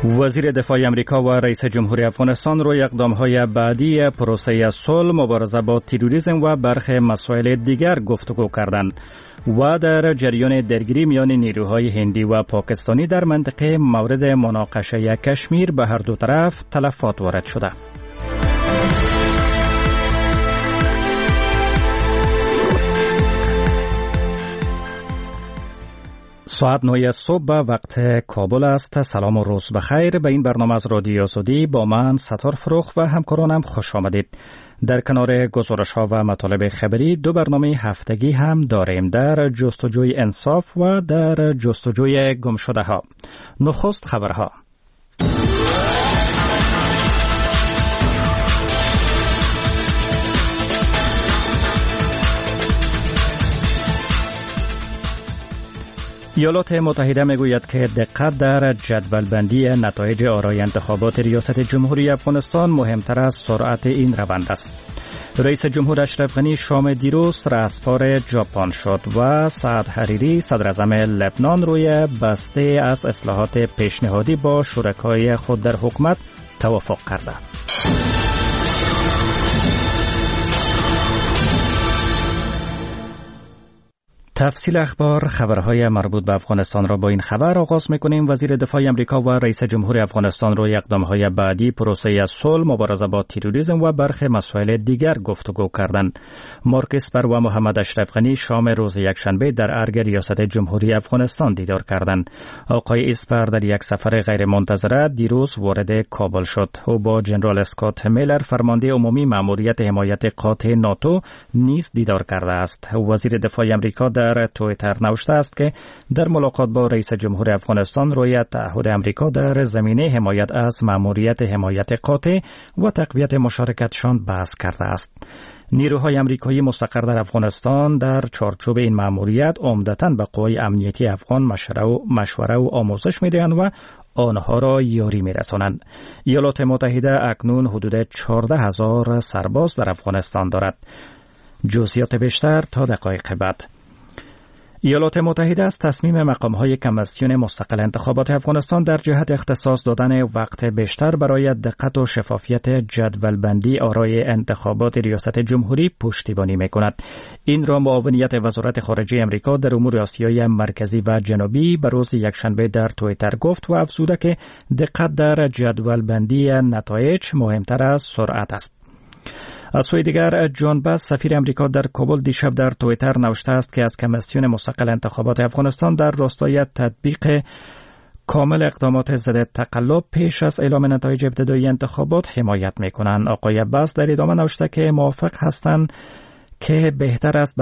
وزیر دفاع امریکا و رئیس جمهوری افغانستان روی اقدام‌های بعدی پروسه صلح، مبارزه با تروریسم و برخی مسائل دیگر گفتگو کردند و در جریان درگیری میان نیروهای هندی و پاکستانی در منطقه مورد مناقشه کشمیر به هر دو طرف تلفات وارد شده. ساعت 9 صبح به وقت کابل است. سلام و روز بخیر. به این برنامه از رادیو آزادی با من ستار فروخ و همکارانم خوش آمدید. در کنار گزارش‌ها و مطالب خبری دو برنامه هفتگی هم داریم، در جستجوی انصاف و در جستجوی گمشده‌ها. نخست خبرها. ایالات متحده میگوید که دقت در جدولبندی نتایج آرای انتخابات ریاست جمهوری افغانستان مهمتر از سرعت این روند است. رئیس جمهور اشرف غنی شام دیروز رهسپار ژاپن شد و سعد حریری صدر اعظم لبنان روی بسته از اصلاحات پیشنهادی با شرکای خود در حکومت توافق کرده. تفصیل اخبار، خبرهای مربوط به افغانستان را با این خبر آغاز می‌کنیم. وزیر دفاع امریکا و رئیس جمهور افغانستان روی اقدام‌های بعدی پروسه صلح، مبارزه با تروریسم و برخی مسائل دیگر گفتگو کردند. مارک اسپر و محمد اشرف غنی شام روز یکشنبه در ارگ ریاست جمهوری افغانستان دیدار کردند. آقای اسپر در یک سفر غیرمنتظره دیروز وارد کابل شد. او با جنرال اسکات میلر فرمانده عمومی مأموریت حمایت قاطع ناتو نیز دیدار کرده است. وزیر دفاع امریکا در توییتر نوشته است که در ملاقات با رئیس جمهور افغانستان روی تعهد امریکا در زمینه حمایت از مأموریت حمایت قاطع و تقویت مشارکتشان بحث کرده است. نیروهای امریکایی مستقر در افغانستان در چارچوب این مأموریت عمدتاً به قوای امنیتی افغان مشوره و آموزش می‌دهند و آنها را یاری می‌رسانند. ایالات متحده اکنون حدود 14,000 سرباز در افغانستان دارد. جزئیات بیشتر تا دقایق بعد. ایالات متحده از تصمیم مقام‌های کمیسیون مستقل انتخابات افغانستان در جهت اختصاص دادن وقت بیشتر برای دقت و شفافیت جدولبندی آرای انتخابات ریاست جمهوری پشتیبانی می‌کند. این را معاونیت وزارت خارجه آمریکا در امور آسیای مرکزی و جنوبی به روز یکشنبه در توییتر گفت و افزوده که دقت در جدولبندی نتایج مهمتر از سرعت است. از سوی دیگر جان باس سفیر امریکا در کابل دیشب در توییتر نوشته است که از کمیسیون مستقل انتخابات افغانستان در راستای تطبیق کامل اقدامات ضد تقلب پیش از اعلام نتایج ابتدایی انتخابات حمایت می‌کنند. آقای باس در ادامه نوشته که موافق هستند که بهتر است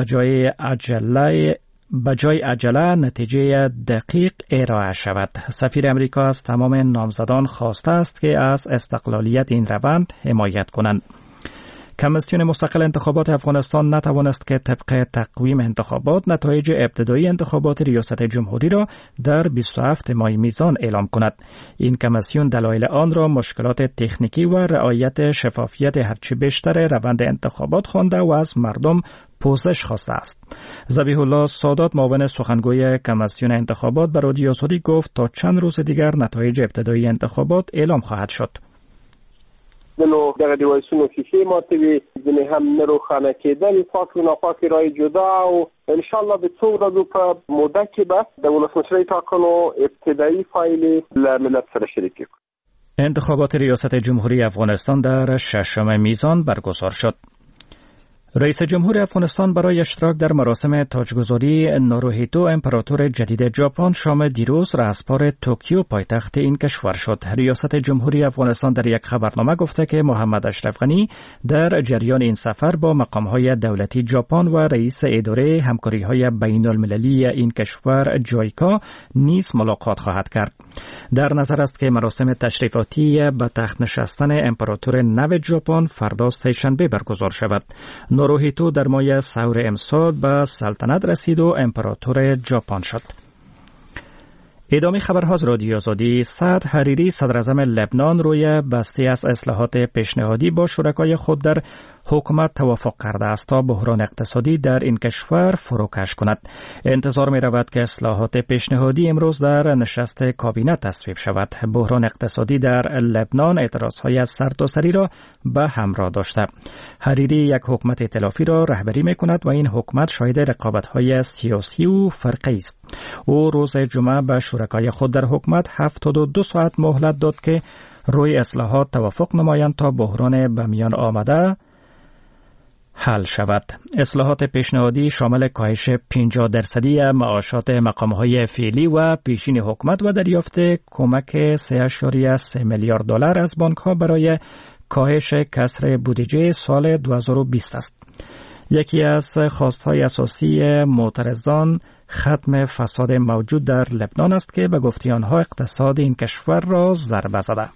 به جای عجله نتیجه دقیق ارائه شود. سفیر امریکا از تمام نامزدان خواسته است که از استقلالیت این روند حمایت کنند. کمیسیون مستقل انتخابات افغانستان نتوانست که طبق تقویم انتخابات نتایج ابتدایی انتخابات ریاست جمهوری را در 27 ماه میزان اعلام کند. این کمیسیون دلایل آن را مشکلات تکنیکی و رعایت شفافیت هرچه بیشتر روند انتخابات خوانده و از مردم پوزش خواسته است. ذبیح الله سادات معاون سخنگوی کمیسیون انتخابات به رادیو آزادی گفت تا چند روز دیگر نتایج ابتدایی انتخابات اعلام خواهد شد. نو دغه دیوایسونو شیشې ماتې وي، ځینې هم نه روښانه کېدل، پاک و ناپاک رای جدا، او انشاءالله د څو ورځو په موده کې به د ولسمشرۍ ټاکنو ابتدایي پایلې له ملت سره شریکې کړو. انتخابات ریاست جمهوری افغانستان در 6 میزان برگزار شد. رئیس جمهور افغانستان برای اشتراک در مراسم تاجگذاری ناروهیتو امپراتور جدید ژاپن شام دیروز رهسپار توکیو پایتخت این کشور شد. ریاست جمهوری افغانستان در یک خبرنامه گفته که محمد اشرف غنی در جریان این سفر با مقام‌های دولتی ژاپن و رئیس اداره همکاری‌های بین‌المللی این کشور جایکا نیز ملاقات خواهد کرد. در نظر است که مراسم تشریفاتی به تخت نشستن امپراتور نو ژاپن فردا سه‌شنبه برگزار شود. ناروهیتو در ماه سور امسال به سلطنت رسید و امپراتور ژاپن شد. ادامه خبرها از رادیو آزادی. سعد حریری صدر اعظم لبنان روی بسته از اصلاحات پیشنهادی با شرکای خود در حکومت توافق کرده است تا بحران اقتصادی در این کشور فروکش کند. انتظار می رود که اصلاحات پیشنهادی امروز در نشست کابینه تصویب شود. بحران اقتصادی در لبنان اعتراضهای سرتاسری را به همراه داشته. حریری یک حکومت ائتلافی را رهبری می کند و این حکومت شاهد رقابت‌های سیاسی و فرقی است. او روز جمعه به شرکای خود در حکومت 72 ساعت مهلت داد که روی اصلاحات توافق نمایند تا بحران به میان آمده حل شود. اصلاحات پیشنهادی شامل کاهش 50% معاشات مقامهای فعلی و پیشین حکومت و دریافت کمک 3.3 میلیارد دلار از بانک‌ها برای کاهش کسر بودجه سال 2020 است. یکی از خواستهای اساسی معترضان ختم فساد موجود در لبنان است که به گفته آنها اقتصاد این کشور را ضربه زده.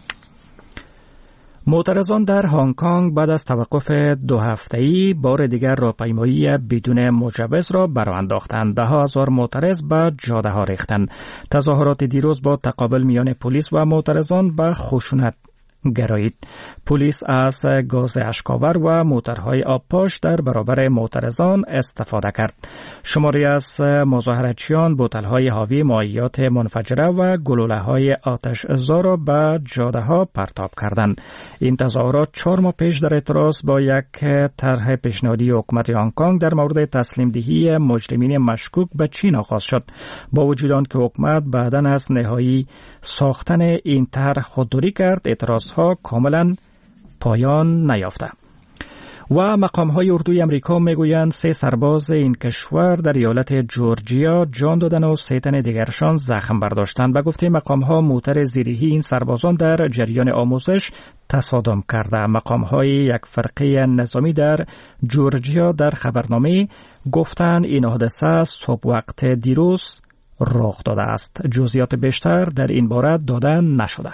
معترضان در هنگ کنگ بعد از توقف 2 هفته‌ای بار دیگر راهپیمایی بدون مجوز را برآ انداختند. 10,000 معترض به جاده‌ها ریختند. تظاهرات دیروز با تقابل میان پلیس و معترضان به خشونت گرایید. پلیس از گاز اشک‌آور و موترهای آبپاش در برابر معترضان استفاده کرد. شماری از مظاهراتچیان بوتل‌های حاوی مایعات منفجره و گلوله‌های آتش‌زا را به جاده‌ها پرتاب کردند. این تظاهرات 4 ماه پیش در اعتراض با یک طرح پیشنهادی حکومت هنگ کنگ در مورد تسلیم دهی مجرمین مشکوک به چین آغاز شد. با وجود آنکه حکومت بعداً از نهایی ساختن این طرح خودداری کرد، اعتراضها کاملا پایان نیافته. و مقام‌های اردوی امریکا میگویند 3 سرباز این کشور در ایالت جورجیا جان دادند و 3 تن دیگرشان زخم برداشتند. به گفته مقام‌ها موتر زیرهی این سربازان در جریان آموزش تصادم کرده. مقام‌های یک فرقه نظامی در جورجیا در خبرنامه گفتند این حادثه صبح وقت دیروز رخ داده است. جزئیات بیشتر در این باره داده نشده.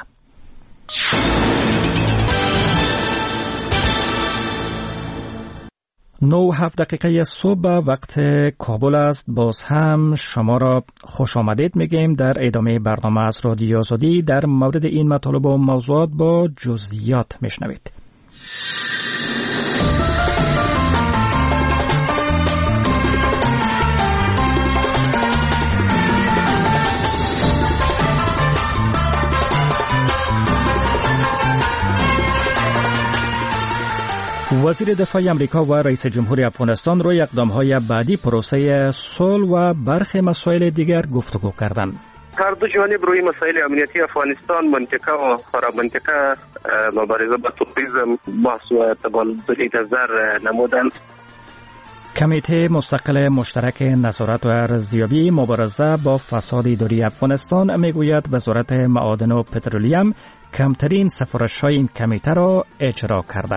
9:07 صبح وقت کابل است. باز هم شما را خوش آمدید میگیم در ادامه برنامه از رادیو آزادی. در مورد این مطالب و موضوعات با جزئیات میشنوید. وزیر دفاع امریکا و رئیس جمهور افغانستان روی اقدام‌های بعدی پروسه صلح و برخی مسائل دیگر گفتگو کردند. هر دو جانب روی مسائل امنیتی افغانستان، منطقه و خارمنطقه، مبارزه با تروریسم، بحث و تبادل نظر نمودند. کمیته مستقل مشترک نظارت و ارزیابی مبارزه با فساد اداری افغانستان میگوید وزارت معادن و پترولیم کمترین سفارش‌های این کمیته را اجرا کرده.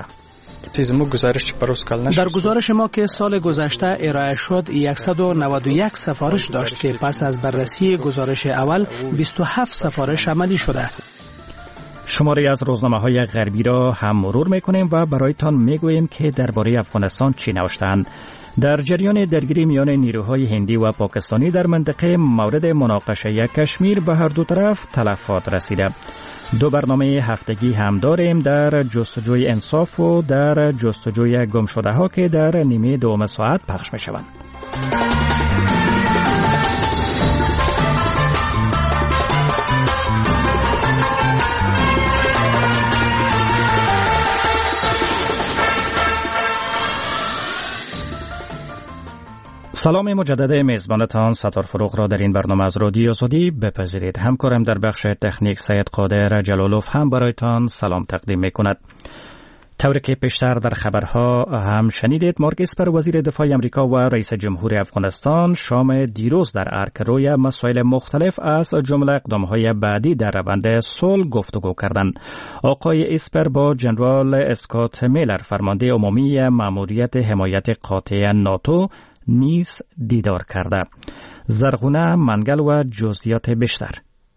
در گزارش ما که سال گذشته ارائه شد 191 سفارش داشت که پس از بررسی گزارش اول 27 سفارش عملی شده. شماری از روزنامه‌های غربی را هم مرور می‌کنیم و برایتان می‌گوییم که درباره افغانستان چی نوشتند. در جریان درگیری میان نیروهای هندی و پاکستانی در منطقه مورد مناقشه کشمیر به هر دو طرف تلفات رسیده. 2 برنامه هفتگی هم داریم در جستجوی انصاف و در جستجوی گمشده ها که در نیمه دوم ساعت پخش می شوند. سلام مجدد میزبانتان ستار فروغ را در این برنامه از رادیو آزادی بپذیرید. همکارم در بخش تکنیک سید قادر جلالوف هم برایتان سلام تقدیم می کند. طوری که پیشتر در خبرها هم شنیدید، مارک اسپر وزیر دفاع امریکا و رئیس جمهور افغانستان شام دیروز در ارک روی مسائل مختلف از جمله اقدامهای بعدی در روند صلح گفتگو کردند. آقای اسپر با جنرال اسکات میلر فرمانده عمومی ماموریت حمایت قاطع ناتو نیز دیدار کرده. زرغونه منگل و جزئیات بیشتر.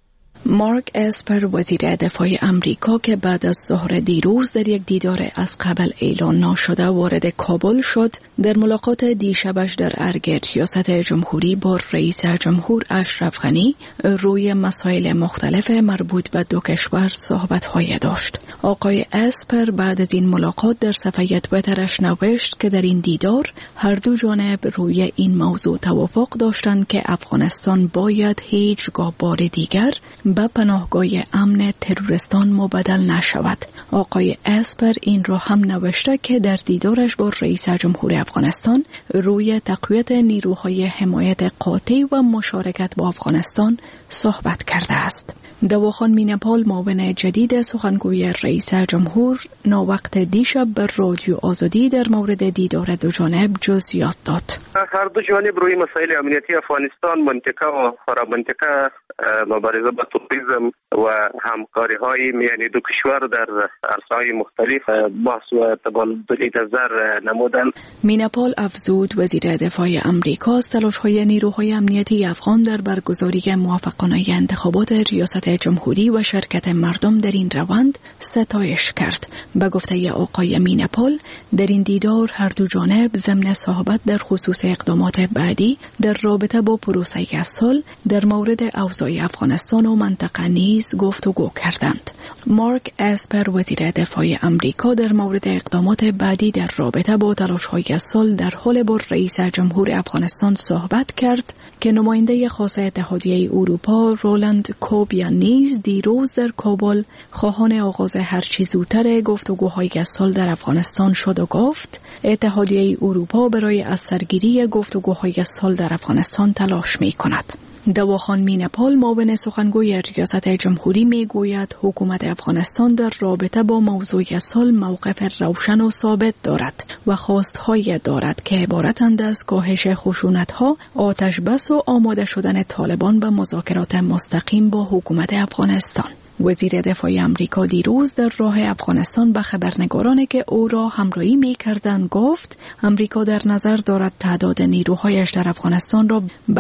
مارک اسپر وزیر دفاع امریکا که بعد از ظهر دیروز در یک دیدار از قبل اعلان نشده وارد کابل شد، در ملاقات دیشبش در ارگ ریاست جمهوری با رئیس جمهور اشرف غنی روی مسائل مختلف مربوط به دو کشور صحبت‌های داشت. آقای اسپر بعد از این ملاقات در صفحه توییترش نوشت که در این دیدار هر دو جانب روی این موضوع توافق داشتند که افغانستان باید هیچگاه بار دیگر به پناهگاه امن تروریستان مبدل نشود. آقای اسپر این را هم نوشته که در دیدارش با رئیس جمهور افغانستان روی تقویت نیروهای حمایت قاطع و مشارکت با افغانستان صحبت کرده است. دواخان مینپال معاون جدید سخنگوی رئیس جمهور ناوقت دیشب به رادیو آزادی در مورد دیدار دو جانب جزئیات داد. هر دو جانب روی مسائل امنیتی افغانستان، منطقه و فرامنطقه، مبارزه با تروریسم و همکاری‌های میان دو کشور در عرصه‌های مختلف بحث و تبادل نظر نمودند. مینپال افزود وزیر دفاع امریکا از تلاش‌های نیروهای امنیتی افغان در برگزاری موفقانه انتخابات ریاست جمهوری و شرکت مردم در این روند ستایش کرد. به گفته آقای مینپال، در این دیدار هر دو جانب ضمن صحبت در خصوص اقدامات بعدی در رابطه با پروسه صلح در مورد اوضاع افغانستان و منطقه نیز گفتگو کردند. مارک اسپر وزیر دفاع امریکا در مورد اقدامات بعدی در رابطه با تلاش‌های صلح در حال با رئیس جمهور افغانستان صحبت کرد که نماینده خاص اتحادیه اروپا رولند کوبیا نیز دیروز در کابل خواهان آغاز هرچه زودتر گفتگوهای صلح در افغانستان شد و گفت اتحادیه اروپا برای از سرگیری گفتگوهای صلح در افغانستان تلاش می‌کند. دواخان مینپال معاون سخنگوی ریاست جمهوری میگوید حکومت افغانستان در رابطه با موضوع صلح موقف روشن و ثابت دارد و خواست‌هایی دارد که عبارتند از کاهش خشونت‌ها، آتش بس و آماده شدن طالبان به مذاکرات مستقیم با حکومت افغانستان. وزیر دفاع امریکا دیروز در راه افغانستان به خبرنگارانی که او را همراهی می‌کردند گفت امریکا در نظر دارد تعداد نیروهایش در افغانستان را به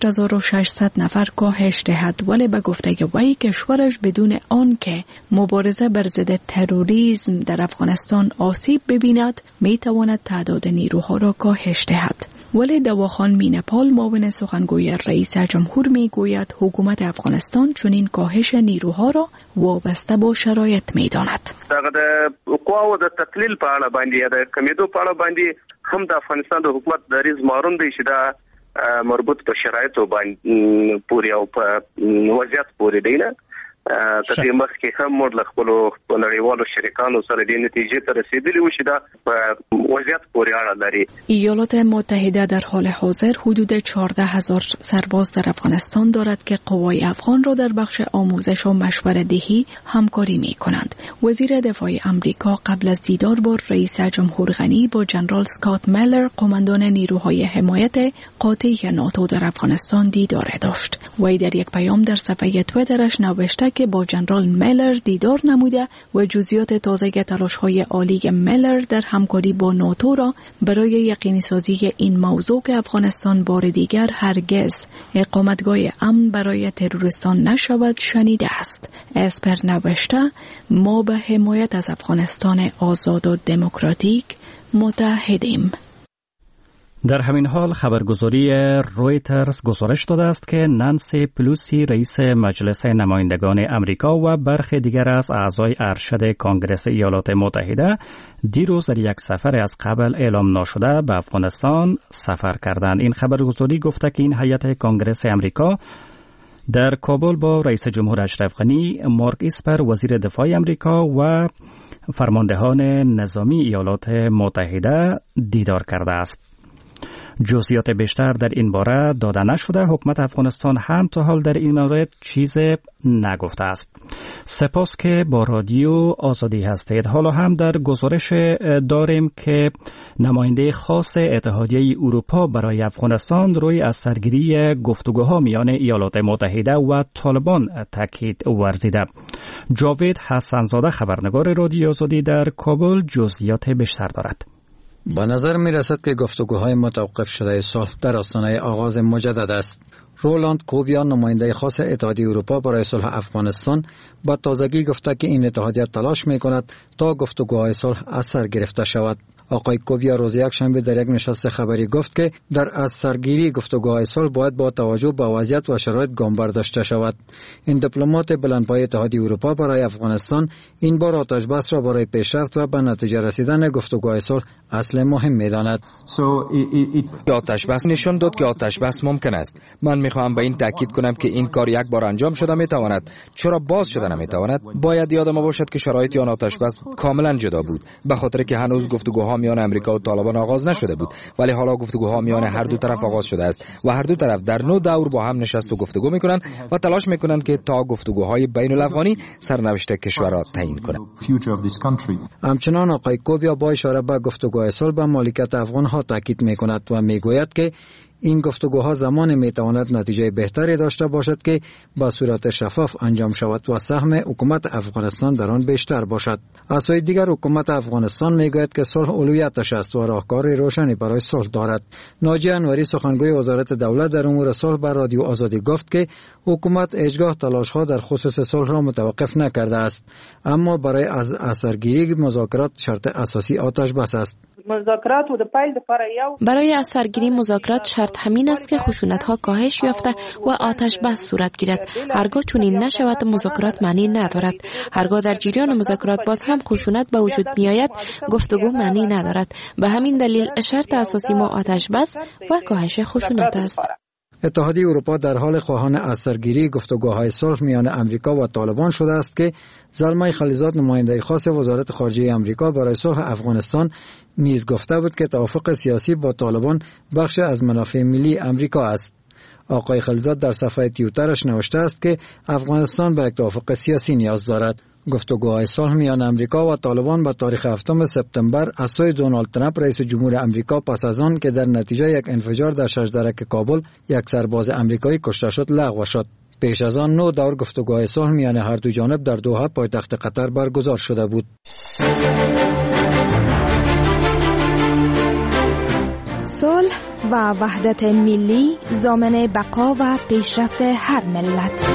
8600 نفر کاهش دهد، ولی به گفته وی کشورش بدون آنکه مبارزه بر ضد تروریسم در افغانستان آسیب ببیند می‌تواند تعداد نیروها را کاهش دهد. ولی دواخان مینپال معاون سخنگوی رئیس جمهور میگوید حکومت افغانستان چنین کاهش نیروها را وابسته با شرایط میداند. دغه قواو د تقلیل په اړه باندې یا د کمیدو په اړه باندې هم د افغانستان د حکومت دریز مارون دی چې دا مربوط په شرایطو باندې پوری او په وضعیت پوری دی نه. تدې مخکې هم موږ له خپلو نړیوالو شریکانو سره د نتیجې ته رسیدلی و چې دا وضعیت پورې اړه لري. ایالات متحده در حال حاضر حدود 14,000 سرباز در افغانستان دارد که قوای افغان را در بخش آموزش و مشوره‌دهی همکاری می‌کنند. وزیر دفاع امریکا قبل از دیدار با رئیس جمهور غنی با جنرال اسکات میلر قماندان نیروهای حمایت قاطع ناتو در افغانستان دیدار داشت. وی در یک پیام در صفحه توییترش نوشته که با جنرال میلر دیدار نموده و جزئیات تازه تلاش‌های عالی میلر در همکاری با ناتو را برای یقینی سازی این موضوع که افغانستان بار دیگر هرگز اقامتگاه امن برای تروریستان نشود شنیده است. اسپر نوشته ما به حمایت از افغانستان آزاد و دموکراتیک متحدیم. در همین حال خبرگزاری رویترز گزارش داده است که نانسی پلوسی رئیس مجلس نمایندگان امریکا و برخی دیگر از اعضای ارشد کانگرس ایالات متحده دیروز در یک سفر از قبل اعلام نشده به افغانستان سفر کردند. این خبرگزاری گفته که این هیئت کانگرس امریکا در کابل با رئیس جمهور اشرف غنی، مارک اسپر وزیر دفاع امریکا و فرماندهان نظامی ایالات متحده دیدار کرده است. جزئیات بیشتر در این باره داده نشده. حکومت افغانستان هم تا حال در این مورد چیز نگفته است. سپاس که با رادیو آزادی هستید. حالا هم در گزارش داریم که نماینده خاص اتحادیه اروپا برای افغانستان روی از سرگیری گفتگوها میان ایالات متحده و طالبان تاکید ورزیده. جاوید حسنزاده خبرنگار رادیو آزادی در کابل جزئیات بیشتر دارد. با نظر می رسد که گفتگوهای متوقف شده صلح در آستانه آغاز مجدد است. رولاند کوبیا نماینده خاص اتحادیه اروپا برای صلح افغانستان با تازگی گفته که این اتحادیه تلاش می‌کند تا گفتگوهای صلح از سر گرفته شود. آقای کوبیا روز یکشنبه در یک نشست خبری گفت که در از سرگیری گفتگوهای صلح باید با توجه به وضعیت و شرایط گام برداشته شود. این دیپلمات بلندپایه اتحادیه اروپا برای افغانستان این بار آتش بس را برای پیشرفت و به نتیجه رسیدن گفتگوهای صلح اصل مهم می‌داند. آتش بس نشان داد که آتش بس ممکن است. من می‌خواهم به این تاکید کنم که این کار یک بار انجام شده می‌تواند. چرا باز شده نمی‌تواند؟ باید یاد ما باشد که شرایط آن آتش بس کاملا جدا بود، به خاطر که هنوز گفتگوها میان امریکا و طالبان آغاز نشده بود، ولی حالا گفتگوها میان هر دو طرف آغاز شده است و هر دو طرف در نوع دور با هم نشست و گفتگو میکنند و تلاش میکنند که تا گفتگوهای بین الافغانی سرنوشت کشور را تعیین کنند. همچنان آقای کوبیا با اشاره به گفتگوهای صلح به مالکیت افغان ها تاکید میکند و میگوید که این گفتگوها زمان میتواند نتیجه بهتری داشته باشد که با صورت شفاف انجام شود و سهم حکومت افغانستان در آن بیشتر باشد. از سوی دیگر حکومت افغانستان میگوید که صلح اولویتش است و راهکار روشنی برای صلح دارد. ناجی انوری سخنگوی وزارت دولت در امور صلح به رادیو آزادی گفت که حکومت هیچگاه تلاش‌ها در خصوص صلح را متوقف نکرده است، اما برای از اثرگیری مذاکرات شرط اساسی آتش بس است. برای اثرگیری مذاکرات شرط همین است که خشونت‌ها کاهش یافته و آتش بس صورت گیرد. هرگاه چنین نشود مذاکرات معنی ندارد. هرگاه در جریان مذاکرات باز هم خشونت به وجود میآید گفتگو معنی ندارد. به همین دلیل شرط اساسی ما آتش بس و کاهش خشونت است. اتحادیه اروپا در حال خواهان اثرگیری گفتگوهای صلح میان امریکا و طالبان شده است که زلمه خلیزاد نماینده خاص وزارت خارجه امریکا برای صلح افغانستان نیز گفته بود که توافق سیاسی با طالبان بخش از منافع ملی امریکا است. آقای خلیزاد در صفحه توییترش نوشته است که افغانستان به یک توافق سیاسی نیاز دارد. گفتگوهای صلح میان امریکا و طالبان به تاریخ 7 سپتامبر از سوی دونالد ترامپ رئیس جمهور امریکا پس از آن که در نتیجه یک انفجار در شجرک کابل یک سرباز امریکایی کشته شد لغو شد. پیش از آن 9 دور گفتگوهای صلح میان هر دو جانب در دوحه پایتخت قطر برگزار شده بود. صلح و وحدت ملی ضامن بقا و پیشرفت هر ملت.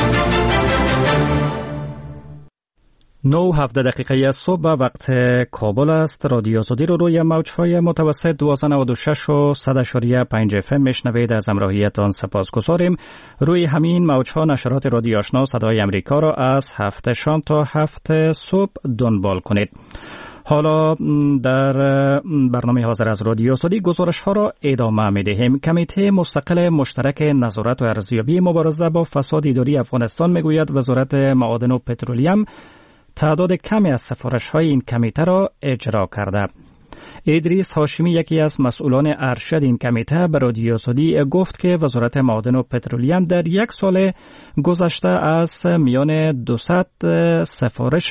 9:17 دقیقه صبح وقت کابل است. رادیو آزادی رو روی موج‌های متوسط 1296 و 100.5 FM میشنوید. از همراهیتان سپاسگزاریم. روی همین موج‌ها نشرات رادیو آشنا صدای امریکا را از 7 شام تا 7 صبح دنبال کنید. حالا در برنامه حاضر از رادیو آزادی گزارش‌ها را ادامه می‌دهیم. کمیته مستقل مشترک نظارت و ارزیابی مبارزه با فساد اداری افغانستان میگوید وزارت معادن و پترولیم تعداد کمی از سفارش‌های این کمیته را اجرا کرده. ادریس هاشمی یکی از مسئولان ارشد این کمیته به رادیو آزادی گفت که وزارت معادن و پترولیم در یک سال گذشته از میان 200 سفارش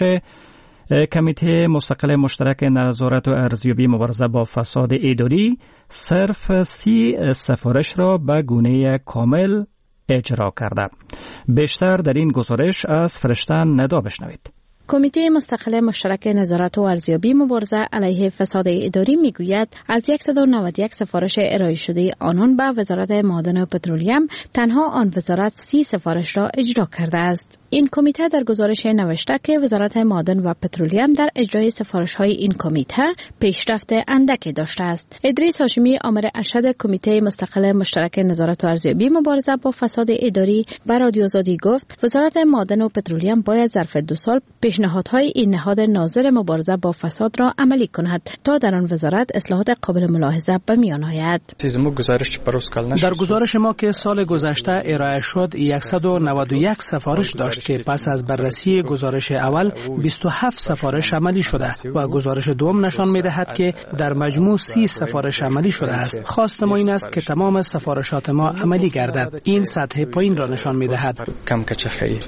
کمیته مستقل مشترک نظارت و ارزیابی مبارزه با فساد اداری صرف 30 سفارش را به گونه کامل اجرا کرده. بیشتر در این گزارش از فرشته ندا بشنوید. کمیته مستقل مشترک نظارت و ارزیابی مبارزه علیه فساد اداری میگوید از 191 سفارش ارائه شده آنان به وزارت معادن و پترولیم تنها آن وزارت 30 سفارش را اجرا کرده است. این کمیته در گزارش نوشته که وزارت معادن و پترولیم در اجرای سفارش‌های این کمیته پیشرفت اندکی داشته است. ادریس هاشمی آمر ارشد کمیته مستقل مشترک نظارت و ارزیابی مبارزه با فساد اداری به رادیو آزادی گفت وزارت معادن و پترولیم باید ظرف 2 سال پیشنهادهای این نهاد ناظر مبارزه با فساد را عملی کند تا در آن وزارت اصلاحات قابل ملاحظه به میان آید. در گزارش ما که سال گذشته ارائه شد 191 سفارش داشت که پس از بررسی گزارش اول 27 سفارش عملی شده و گزارش دوم نشان می‌دهد که در مجموع 30 سفارش عملی شده است. خواست ما این است که تمام سفارشات ما عملی گردد. این سطح پایین را نشان می‌دهد.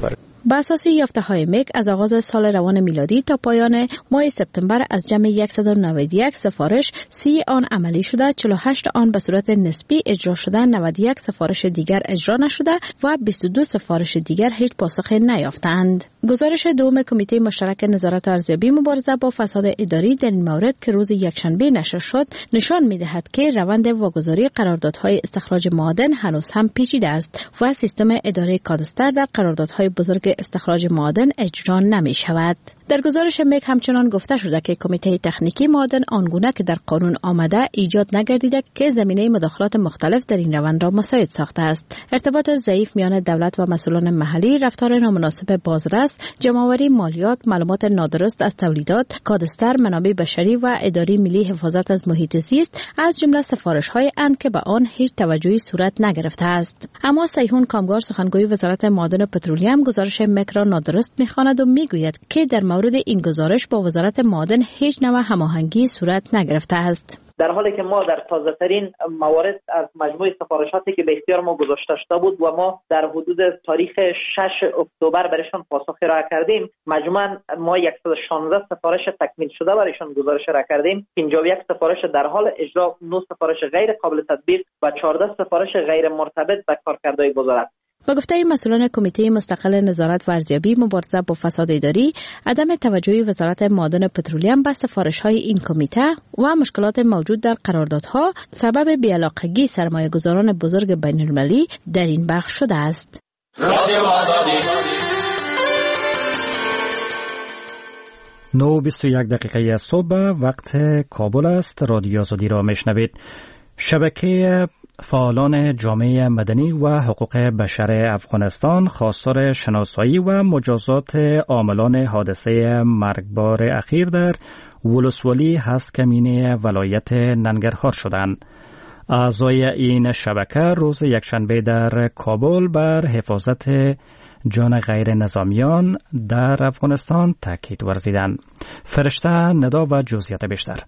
بر اساس یافته‌های مک از آغاز سال روان میلادی تا پایان ماه سپتامبر از جمع 191 سفارش 30 آن عملی شده، 48 آن به صورت نسبی اجرا شده، 91 سفارش دیگر اجرا نشده و 22 سفارش دیگر هیچ پاسخ نیافتند. گزارش دوم کمیته مشترک نظارت و ارزیابی مبارزه با فساد اداری در این مورد که روز یکشنبه نشر شد نشان می‌دهد که روند واگذاری قراردادهای استخراج معادن هنوز هم پیچیده است و سیستم اداره کادستر در قراردادهای بزرگ استخراج معادن اجرا نمی‌شود. در گزارش مک همچنان گفته شده که کمیته تکنیکی معادن آنگونه که در قانون آمده ایجاد نگردیده که زمینه مداخلات مختلف در این روند را مساعد ساخته است. ارتباط ضعیف میان دولت و مسئولان محلی، رفتار نامناسب بازرس، جمع‌آوری مالیات، معلومات نادرست از تولیدات، کادستر، منابع بشری و اداره ملی حفاظت از محیط زیست از جمله سفارش‌های اند که به آن هیچ توجهی صورت نگرفته است. اما سیحون کامگار سخنگوی وزارت معادن و پترولیوم گزارش مک را نادرست می‌خواند و میگوید که در مورد این گزارش با وزارت معادن هیچ نوع هماهنگی صورت نگرفته است. در حالی که ما در تازه‌ترین موارد از مجموع سفارشاتی که به اختیار ما گذاشته شده بود و ما در حدود تاریخ 6 اکتبر برایشان پاسخ ارائه کردیم، مجموعاً ما 116 سفارش تکمیل شده برایشان گزارش ارائه کردیم. 51 سفارش در حال اجرا، 9 سفارش غیر قابل تطبیق و 14 سفارش غیر مرتبط به کارکردهای وزارت. با گفته مسئولان کمیته مستقل نظارت و ارزیابی مبارزه با فساد اداری، عدم توجه وزارت معادن و پترولیوم به سفارش‌های این کمیته و مشکلات موجود در قراردادها سبب بی‌علاقگی سرمایه‌گذاران بزرگ بین‌المللی در این بخش شده است. 9:21 دقیقه صبح وقت کابل است. رادیو آزادی را میشنوید. شبکه فعالان جامعه مدنی و حقوق بشر افغانستان خواستار شناسایی و مجازات عاملان حادثه مرگبار اخیر در ولسوالی هسکمینی ولایت ننگرهار شدند. اعضای این شبکه روز یکشنبه در کابل بر حفاظت جان غیر نظامیان در افغانستان تاکید ورزیدند. فرشته ندا و جزئیات بیشتر.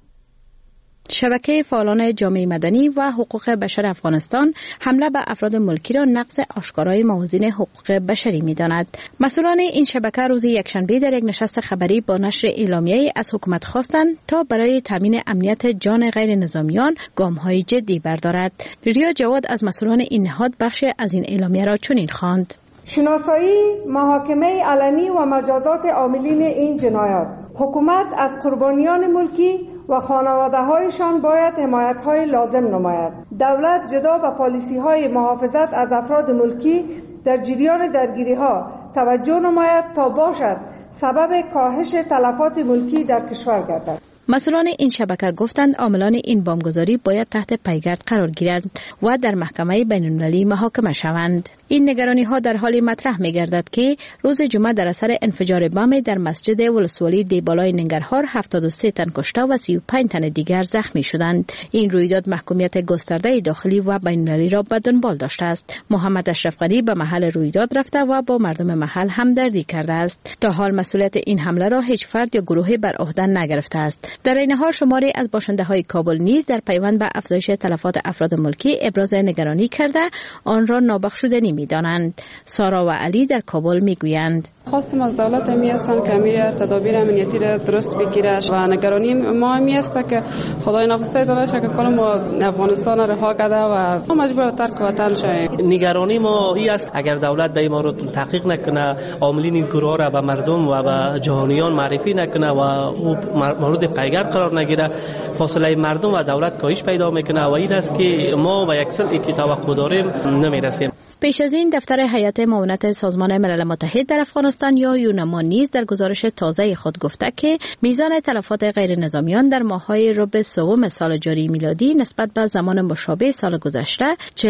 شبکه فعالان جامعه مدنی و حقوق بشر افغانستان حمله به افراد ملکی را نقض آشکارای موازین حقوق بشری می‌داند. مسئولان این شبکه روز یکشنبه در یک نشست خبری با نشر اعلامیه‌ای از حکومت خواستند تا برای تامین امنیت جان غیر نظامیان گام‌های جدی بردارد. ریا جواد از مسئولان این نهاد بخش از این اعلامیه را چنین خواند: شناسایی، محاکمه علنی و مجازات عاملین این جنایات. حکومت از قربانیان ملکی و خانواده‌هایشان باید حمایت‌های لازم نماید. دولت جدا به پالیسی‌های محافظت از افراد ملکی در جریان درگیری‌ها توجه نماید تا باشد سبب کاهش تلفات ملکی در کشور گردد. مسئولان این شبکه گفتند عاملان این بمبگذاری باید تحت پیگرد قرار گیرند و در محکمه بین‌المللی محاکمه شوند. این نگرانی ها در حالی مطرح می گردد که روز جمعه در اثر انفجار بم در مسجد ولسوالی دیبالای ننگرهار 73 تن کشته و 35 تن دیگر زخمی شدند. این رویداد محکومیت گسترده داخلی و بین‌المللی را به دنبال داشته است. محمد اشرف غنی به محل رویداد رفته و با مردم محل همدردی کرده است. تا حال مسئولیت این حمله را هیچ فرد یا گروهی بر عهده نگرفته است. در این حال شماری از باشنده‌های کابل نیز در پیوند به افزایش تلفات افراد ملکی ابراز نگرانی کرده آن را نابخشودنی می‌دانند. سارا و علی در کابل می‌گویند: خواستم از دولت هستند که امیر تدابیر امنیتی را درست بگیرد و نگرانی ما است که خدای نخواسته دولت که کل ما افغانستان رها کرده و ما مجبور ترک وطن شویم. نگرانی ما این است اگر دولت در ما رو تحقیق نکنه، عاملین این گروه را به مردم و به جهانیان معرفی نکنه و او مورد پیگرد قرار نگیره، فاصله مردم و دولت کاهش پیدا میکنه و این است که ما به یک سطحی که توقع داریم نمیرسیم. پیش از این دفتر هیئت معاونت سازمان ملل متحد در افغانستان یا یونما نیز در گزارش تازه خود گفته که میزان تلفات غیر نظامیان در ماه‌های ربع سوم سال جاری میلادی نسبت به زمان مشابه سال گذشته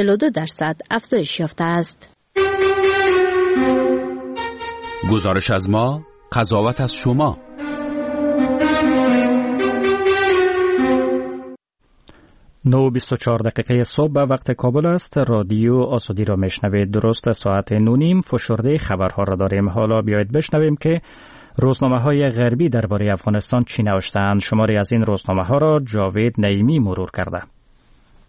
42% افزایش یافته است. گزارش از ما، قضاوت از شما. 9:24 دقیقه صبح وقت کابل است. رادیو آزادی را میشنوید. درست ساعت 9:30 فشرده خبرها را داریم. حالا بیایید بشنویم که روزنامه‌های غربی درباره افغانستان چی نوشته‌اند. شماری از این روزنامه‌ها را جاوید نعیمی مرور کرده.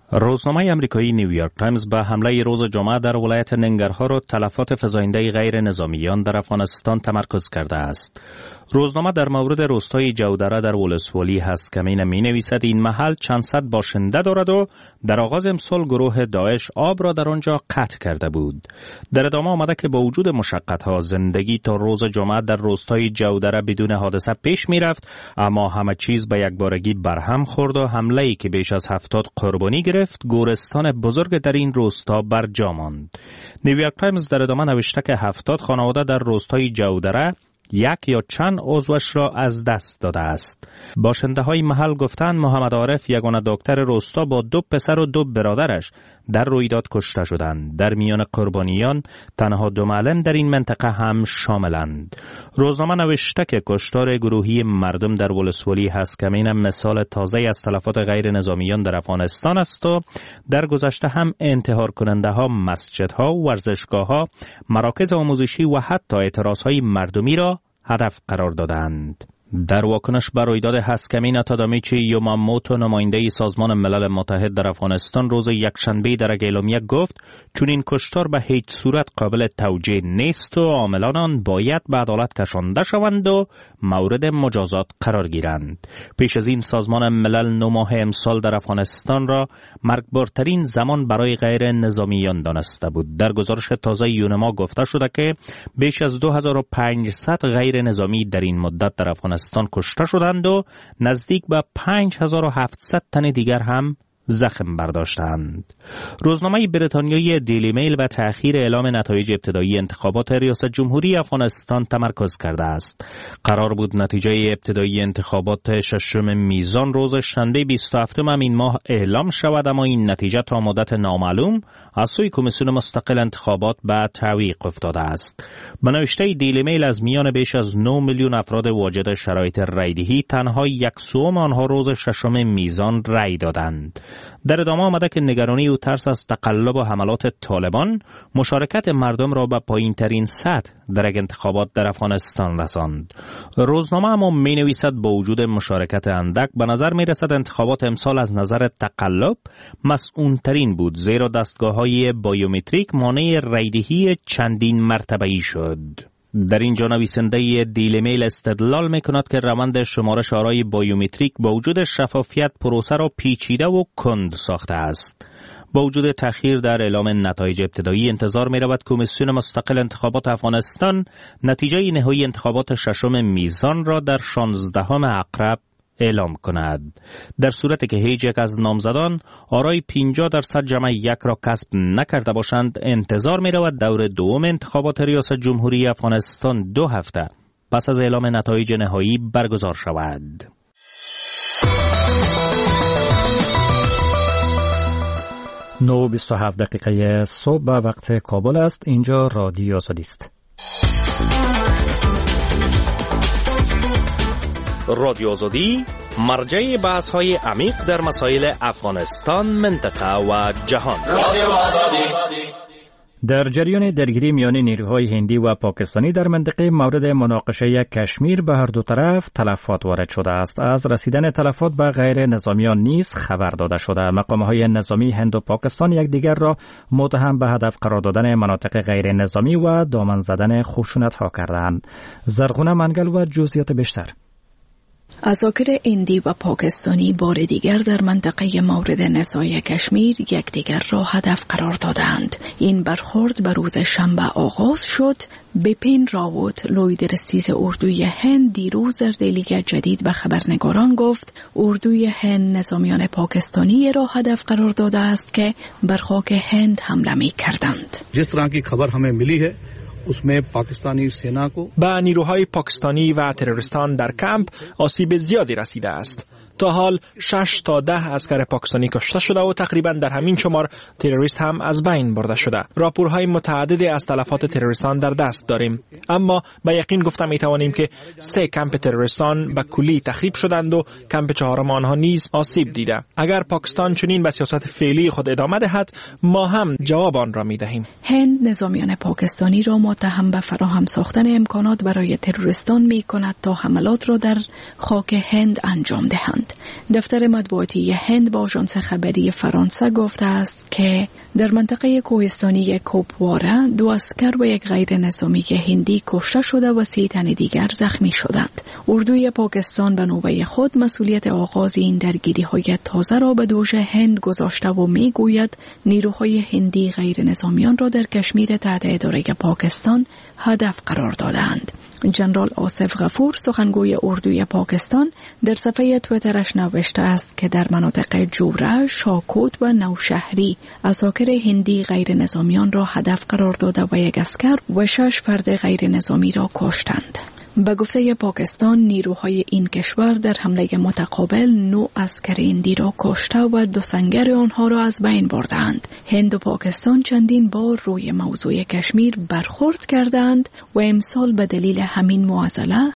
روزنامه آمریکایی نیویورک تایمز به حمله روز جمعه در ولایت ننگرهار و تلفات فزاینده غیر نظامیان در افغانستان تمرکز کرده است. روزنامه در مورد روستای جودره در ولسوالی هسکمین می نویسد این محل چند صد باشنده دارد و در آغاز امسال گروه داعش آب را در آنجا قطع کرده بود. در ادامه آمده که با وجود مشقت‌ها زندگی تا روز جمعه در روستای جودره بدون حادثه پیش می رفت، اما همه چیز به یکبارگی برهم خورد و حمله‌ای که بیش از 70 قربانی گرفت گورستان بزرگ در این روستا بر جا ماند. نیویورک تایمز در ادامه نوشته که 70 خانواده در روستای جودره یک یا چند عضوش را از دست داده است. باشنده های محل گفتند محمد عارف یگانه دکتر روستا با 2 پسر و 2 برادرش در رویداد کشته شدند. در میان قربانیان تنها 2 معلم در این منطقه هم شاملند. روزنامه نوشته که کشتار گروهی مردم در ولسوالی هسکمین مثال تازه از تلفات غیر نظامیان در افغانستان است و در گذشته هم انتحار کننده ها مسجدها، ورزشگاه‌ها، مراکز آموزشی و حتی اعتراضهای مردمی را هدف قرار دادند. در واکنش بر رویداد هسکمین تادامیچی یوماموتو نماینده سازمان ملل متحد در افغانستان روز یکشنبه در اعلامیه گفت چون این کشتار به هیچ صورت قابل توجیه نیست و عاملان آن باید به عدالت کشانده شوند و مورد مجازات قرار گیرند. پیش از این سازمان ملل 9 ماه امسال در افغانستان را مرگبارترین زمان برای غیر نظامیان دانسته بود. در گزارش تازه یونما گفته شده که بیش از 2500 غیر نظامی در این مدت در افغانستان کشته شدند و نزدیک به 5700 تن دیگر هم زخم برداشتند. روزنامه بریتانیایی دیلی میل به تأخیر اعلام نتایج ابتدایی انتخابات ریاست جمهوری افغانستان تمرکز کرده است. قرار بود نتیجه ابتدایی انتخابات 6 میزان روز شنبه 27 این ماه اعلام شود، اما این نتیجه تا مدت نامعلوم از سوی کمیسیون مستقل انتخابات به تعویق افتاده است. به نوشته دیلی میل از میان بیش از 9 میلیون افراد واجد شرایط رایدهی تنها 1/3 آنها روز 6 میزان رای دادند. در ادامه آمده که نگرانی و ترس از تقلب و حملات طالبان مشارکت مردم را به پایین ترین سطح در انتخابات در افغانستان رساند. روزنامه اما می نویسد با وجود مشارکت اندک به نظر می رسد انتخابات امسال از نظر تقلب مسئول ترین بود، زیرا دستگاه‌های بایومتریک مانع رایدهی چندین مرتبه‌ای شد. در اینجا نویسنده دیلی میل استدلال میکند که روند شمارش آرای بایومتریک با وجود شفافیت پروسه را پیچیده و کند ساخته است. با وجود تأخیر در اعلام نتایج ابتدایی انتظار می رود کمیسیون مستقل انتخابات افغانستان نتیجه نهایی انتخابات 6 میزان را در 16 اقرب اعلام کند. در صورتی که هیچ یک از نامزدان آرای 50% جمع 1 را کسب نکرده باشند، انتظار می رود دور دوم انتخابات ریاست جمهوری افغانستان 2 هفته پس از اعلام نتایج نهایی برگزار شود. 9:27 صبح به وقت کابل است. اینجا رادیو آزادی است. رادیو آزادی مرجع بحث‌های عمیق در مسائل افغانستان، منطقه و جهان. رادیو آزادی در جریان درگیری میان نیروهای هندی و پاکستانی در منطقه مورد مناقشه کشمیر به هر دو طرف تلفات وارد شده است. از رسیدن تلفات به غیر نظامیان نیز خبر داده شده. مقام‌های نظامی هند و پاکستان یکدیگر را متهم به هدف قرار دادن مناطق غیر نظامی و دامن زدن خشونت‌ها کردند. زرغونه منگل و جزئیات بیشتر. عساکر هندی و پاکستانی بار دیگر در منطقه مورد نزاع کشمیر یکدیگر را هدف قرار دادند. این برخورد به روز شنبه آغاز شد. بپین راوت لویدرستیز اردوی هند دیروز در دهلی جدید به خبرنگاران گفت اردوی هند نظامیان پاکستانی را هدف قرار داده است که بر خاک هند حمله می کردند. جس طرح کی خبر हमें मिली है उसमें पाकिस्तानी सेना को به نیروهای پاکستانی و تروریستان در کمپ آسیب زیادی رسیده است. تا حال 6 تا 10 عسکر پاکستانی کشته شده و تقریبا در همین شمار تروریست هم از بین برده شده. راپورهای متعددی از تلفات تروریستان در دست داریم، اما به یقین گفته می توانیم که 3 کمپ تروریستان به کلی تخریب شدند و کمپ 4 آنها نیز آسیب دیده. اگر پاکستان چنین به سیاست فعلی خود ادامه دهد، ما هم جواب آن را می دهیم. هند نظامیان پاکستانی را متهم به فراهم ساختن امکانات برای تروریستان می کند تا حملات را در خاک هند انجام دهند. دفتر مطبوعاتی هند با آژانس خبری فرانسه گفته است که در منطقه کوهستانی کوپوارا 2 عسکر و 1 غیر نظامی هندی کشته شده و 30 تن دیگر زخمی شدند. اردوی پاکستان به نوبه خود مسئولیت آغاز این درگیری‌های تازه را به دوش هند گذاشته و می‌گوید نیروهای هندی غیر نظامیان را در کشمیر تحت اداره پاکستان هدف قرار دادند. جنرال آصف غفور سخنگوی اردوی پاکستان در صفحه تویترش نوشته است که در مناطق جوره، شاکوت و نوشهری عساکر هندی غیر نظامیان را هدف قرار داده و 1 عسکر و 6 فرد غیر نظامی را کشتند. به گفته پاکستان نیروهای این کشور در حمله متقابل 9 عسکر هندی را کشته و 2 سنگر آنها را از بین بردند. هند و پاکستان چندین بار روی موضوع کشمیر برخورد کردند و امسال به دلیل همین معضله